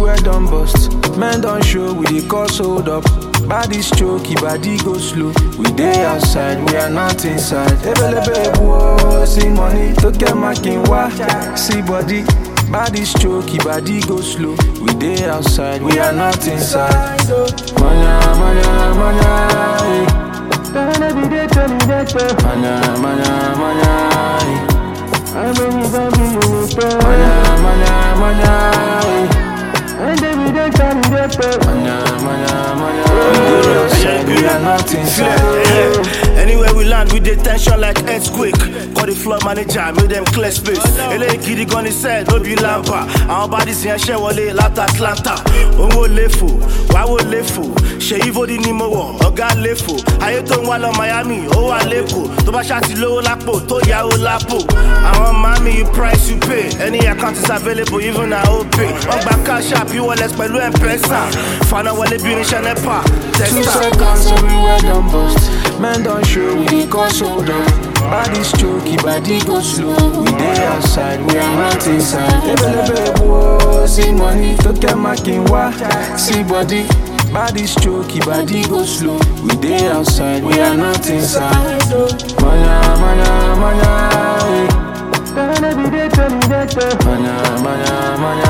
everywhere done bust. Men don't show, we dey cause hold up. Body's choky, body go slow. We dey outside, we are not inside. Ebelebe, whoa, see money, took a marking, wa, see body. Body's choky, body go slow. We dey outside, we are not inside. Manya, manya, manya, manya, manya, manya, manya, manya, manya. We are not inside. Anywhere we land, we dey tension like earthquake. Call the floor manager, make them clear space. Ele gidi gun said, no be lampa. Our bodies in share wale lata Atlanta. Ongo lefo, wawo lefo. Sheyivo di nimo oga lefo. Ayeto wala Miami, owa leko. Toba shati low lapo, to ya o lapo. Our mommy, you price you pay. Any account is available, even I pay. On back cash up, you wallet pẹ̀lú M-Pesa. Fana wale bi ni Shanepa. 2 seconds everywhere done bust. Men don't show, we dey cause hold up. Body's choky, body go slow. We dey outside, we are not inside. Ebelebe, whoa, see money, took a marking, wa, see body. Body's choky, body go slow. We dey outside, we are not inside. Manya, manya, manya, manya, manya, manya, manya,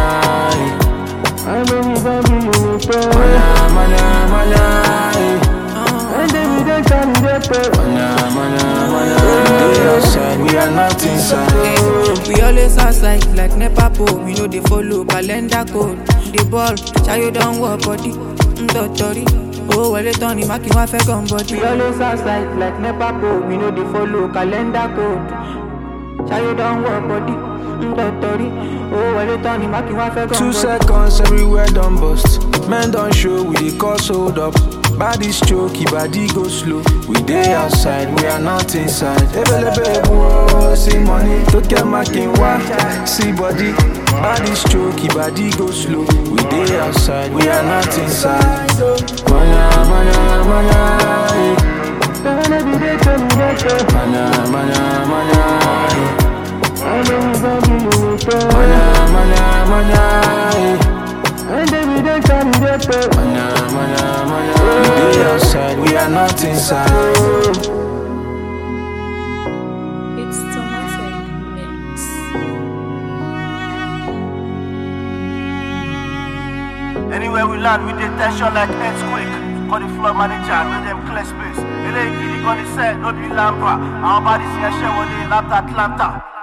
manya, manya. We are not inside. We always outside like Nepa pole. We know they follow calendar code. The ball, chayo don't work body. Tori. Oh, well, it's on the market, my fair gun body. We always outside like Nepa pole. We know they follow calendar code. Chayo don't work body. Tori. Oh, well, it's on the market, my fair gun 2 body. seconds everywhere done bust. Men don't show, we dey cause hold up. Body's choky, body go slow. We dey outside, we are not inside. Ebelebe, whoa, see money, took a marking, wa, see body. Body's choky, body go slow. We dey outside, we are not inside. Manya, manya, manya, manya, manya, manya, manya, manya, manya. We dey outside, we are not inside. It's Tomatic Mix. Anywhere we land, we dey tension like earthquake. Call the floor manager, make them clear space. Ele gidi gun said, no be lampa. Our bodies in share wale lata Atlanta.